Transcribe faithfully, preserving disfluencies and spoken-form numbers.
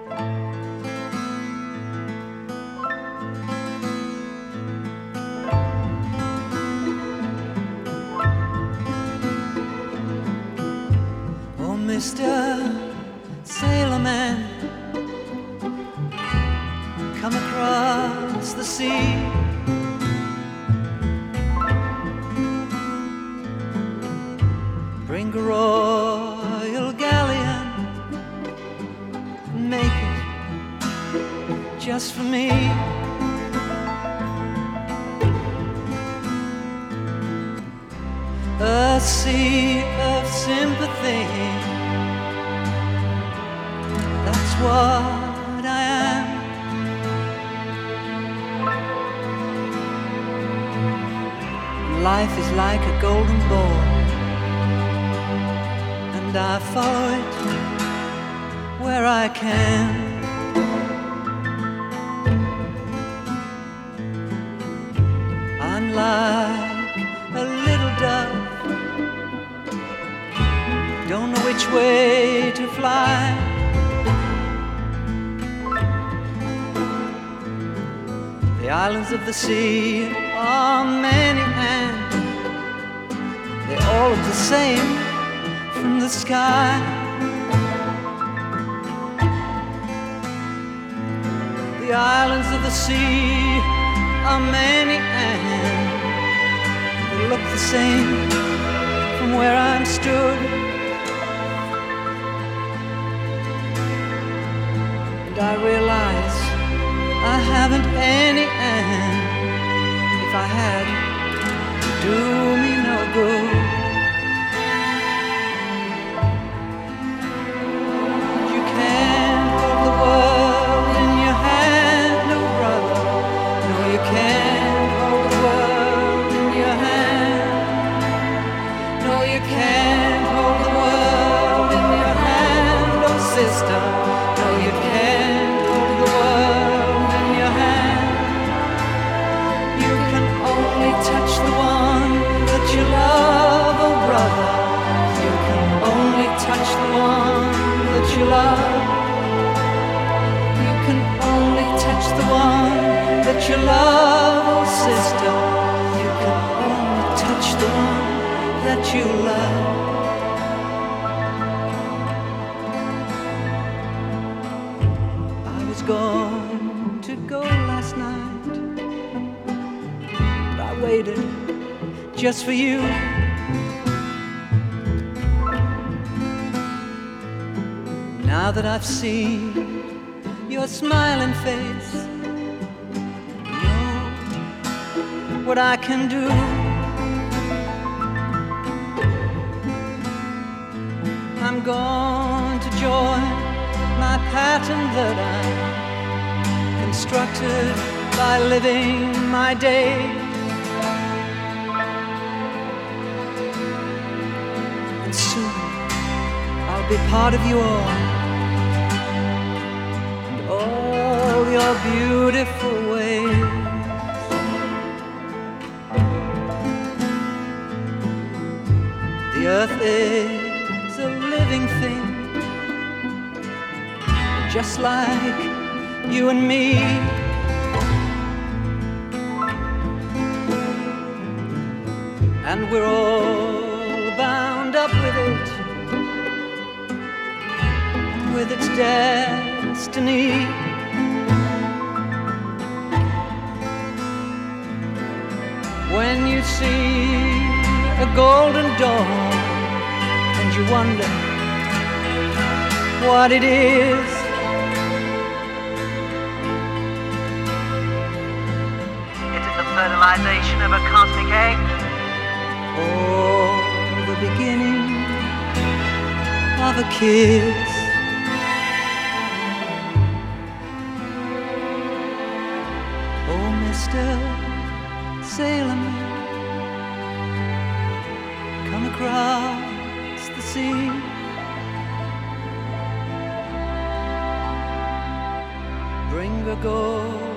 Oh, Mister Sailorman, come across the sea. Bring a royal galleon, make it just for me. A sea of sympathy, that's what I am. Life is like a golden ball, and I follow it where I can. I'm like a little dove, don't know which way to fly. The islands of the sea are many and they all look the same from the sky. The islands of the sea are many and they look the same from where I'm stood. And I realize I haven't any, and if I had, it'd do me no good. You can't hold the world in your hand, no brother. No, you can't hold the world in your hand. No, you can't hold the world in your hand, oh sister. No, you can't hold the world in your hand. You can only touch the one that you love, oh brother. You can only touch the one that you love. You can only touch the one that you love, oh sister. You can only touch the one that you love. I was going to go last night, but I waited just for you. Now that I've seen your smiling face, know what I can do. I'm going to join my pattern that I constructed by living my days. And soon I'll be part of you all, and all your beautiful ways. The earth is a living thing, just like you and me. And we're all bound up with it, with its destiny. When you see a golden dawn and you wonder what it is, It is the fertilization of a cosmic egg. or the beginning of a kiss. Oh, Mister Sailorman, come across the sea. Bring a gold